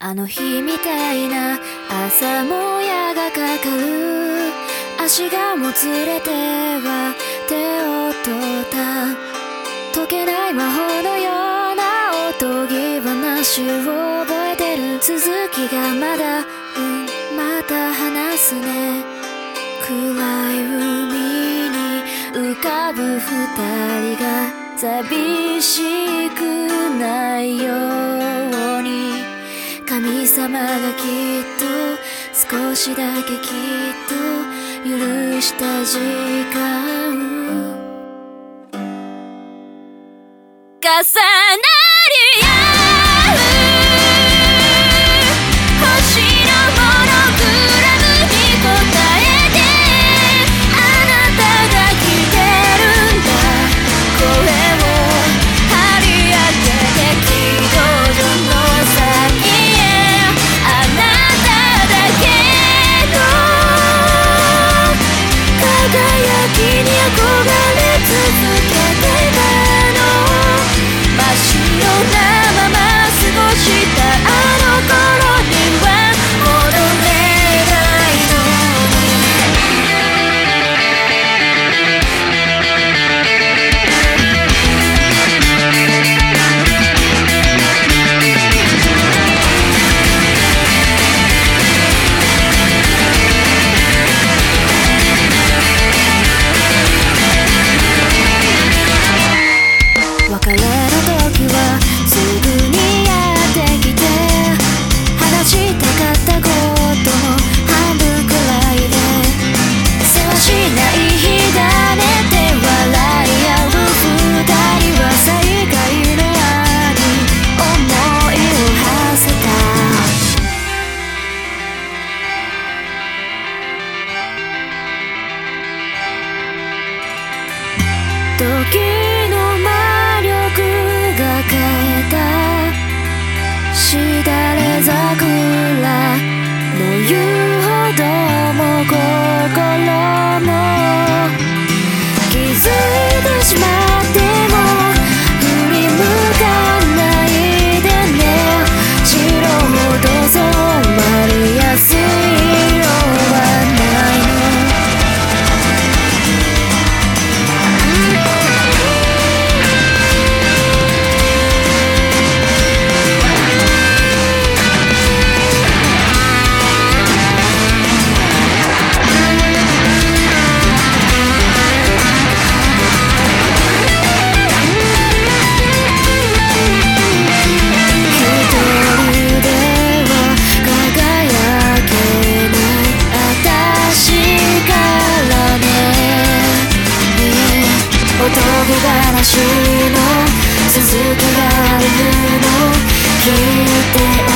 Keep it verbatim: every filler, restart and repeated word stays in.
あの日みたいな朝もやがかかる。足がもつれては手を取った。解けない魔法のようなおとぎ話を覚えてる。続きがまだ、うんまた話すね。暗い海に浮かぶ二人が寂しくないように、神様がきっと少しだけきっと許した時間重なり合う星のモノグラムに答えて、あなたが来てるんだ。声を張り上げて軌道上の先へ、あなただけの輝きに憧れ続けてたの。真っ白なまま過ごしたあの頃には戻れないの別れの時はすぐにやってきて、話したかったことの半分くらいで、せわしない日だねって笑い合う二人は再会の輪に思いを馳せた。時の魔力が変えたしだれ桜の言うほども心も気づいてしまっても振り向かないでね。白ほど染まりやすい色はないの。おとぎ話の続きがあるの聞いて